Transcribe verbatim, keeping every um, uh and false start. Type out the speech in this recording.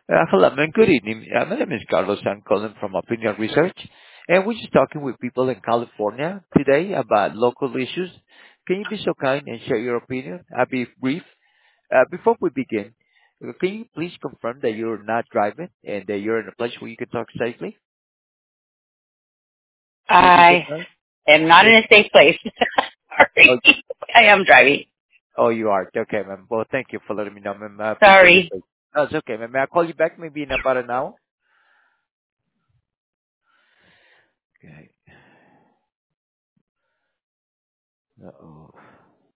Uh, Hello, ma'am. Good evening. Uh, My name is Carlos. I'm calling from Opinion Research, and we're just talking with people in California today about local issues. Can you be so kind and share your opinion? I'll be brief. Uh, Before we begin, uh, can you please confirm that you're not driving and that you're in a place where you can talk safely? Can you be so I kind? am not in a safe place. Oh, Sorry. I am driving. oh, you are. Okay, ma'am. Well, thank you for letting me know, ma'am. I appreciate your Sorry. patience. No, it's okay, ma'am. May I call you back maybe in about an hour? Okay. Uh-oh.